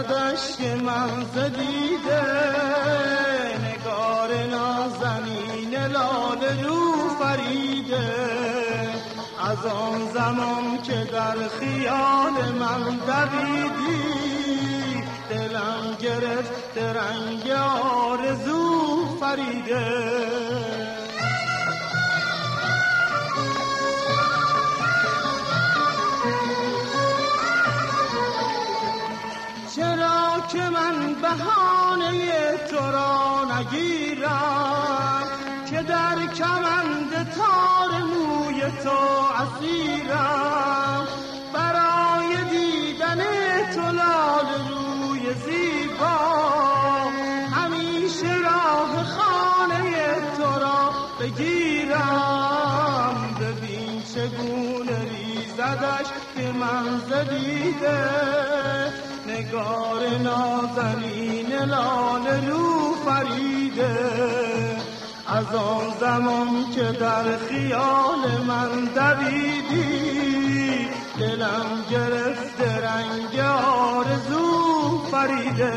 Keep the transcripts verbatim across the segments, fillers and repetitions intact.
زدش که من زدیده، نگار نازنین لاله رو فریده. از آن زمان که در خیال من دویدی، دلم گرفت رنگ آرزو فریده. چرا که من بهانه تو را نگیرم، که در کمند تار موی تو اسیرم. برای دیدن تو لاله روی زیبا، همیشه راه خانه تو را بگیرم. ببین چگونه ریزدش که من زدیده، نگار نازنین لاله رو فریده. از آن زمان که در خیال من دویدی، دلم گرفت رنگ آرزو فریده.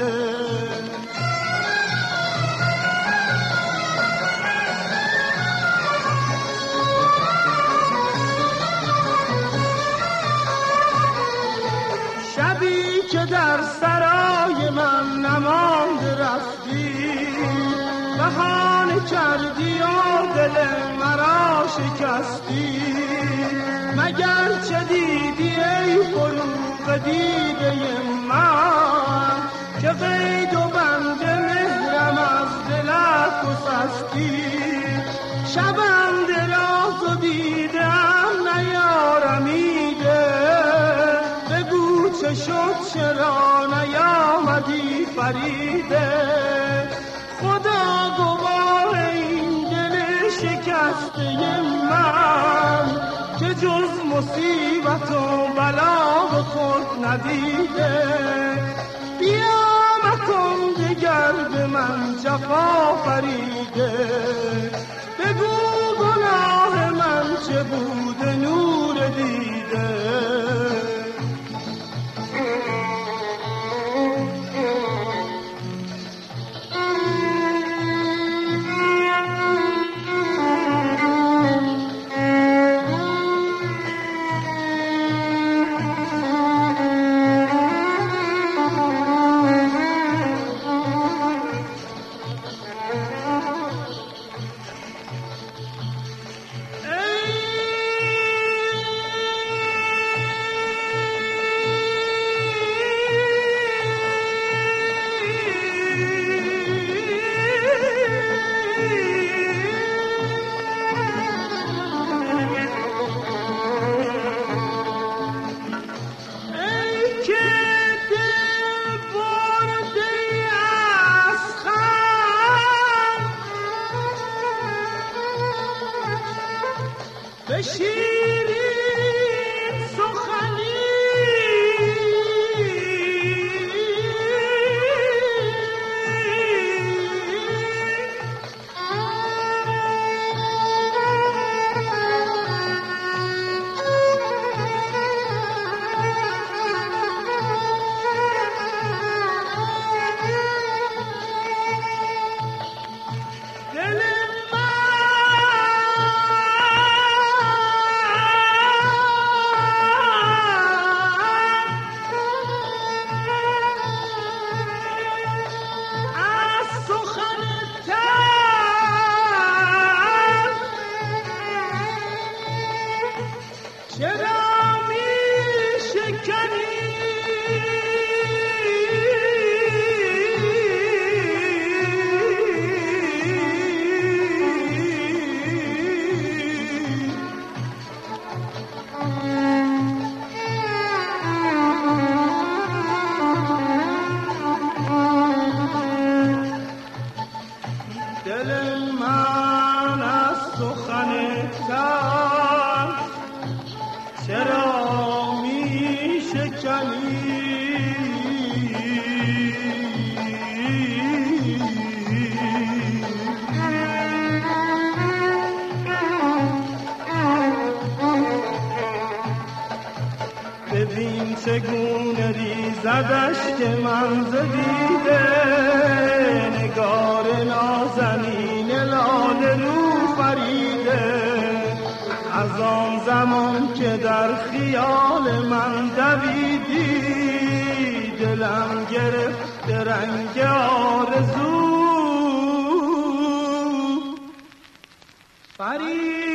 شبی که در سرای من نماند رفتی، بهانه کردی و دل مرا شکستی. مگر چه دیدی ای فروغ دیده من، که قید و بند مهرم از دلت گسستی. شبم دراز و دیدم نیارمیده، بگو چه شد چرا نیامدی فریده. خدا گواه این دل شکسته من، که جز مصیبت و بلا به خود ندیده. بیا مکن دگر به من جفا فریده، بگو گناه من چه بود نور دیده. زدش که من زدیده نگار نازنین لاله رو فریده. از آن زمان که در خیال من دویدی دلم گرفت رنگ آرزو. فرید